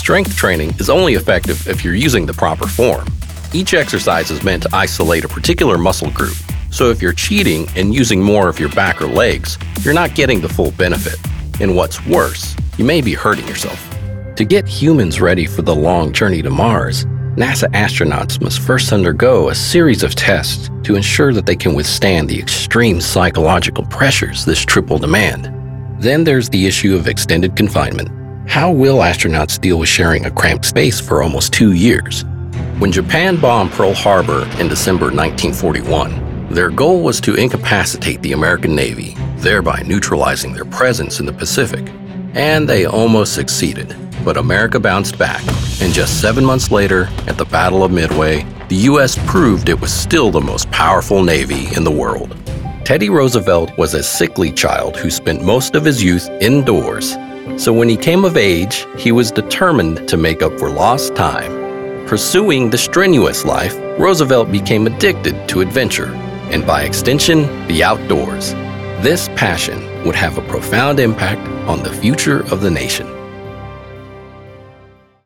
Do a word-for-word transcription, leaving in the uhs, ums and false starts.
Strength training is only effective if you're using the proper form. Each exercise is meant to isolate a particular muscle group, so if you're cheating and using more of your back or legs, you're not getting the full benefit. And what's worse, you may be hurting yourself. To get humans ready for the long journey to Mars, NASA astronauts must first undergo a series of tests to ensure that they can withstand the extreme psychological pressures this trip will demand. Then there's the issue of extended confinement. How will astronauts deal with sharing a cramped space for almost two years? When Japan bombed Pearl Harbor in December nineteen forty-one, their goal was to incapacitate the American Navy, thereby neutralizing their presence in the Pacific. And they almost succeeded, but America bounced back, and just seven months later, at the Battle of Midway, the U S proved it was still the most powerful Navy in the world. Teddy Roosevelt was a sickly child who spent most of his youth indoors. So when he came of age, he was determined to make up for lost time. Pursuing the strenuous life, Roosevelt became addicted to adventure, and by extension, the outdoors. This passion would have a profound impact on the future of the nation.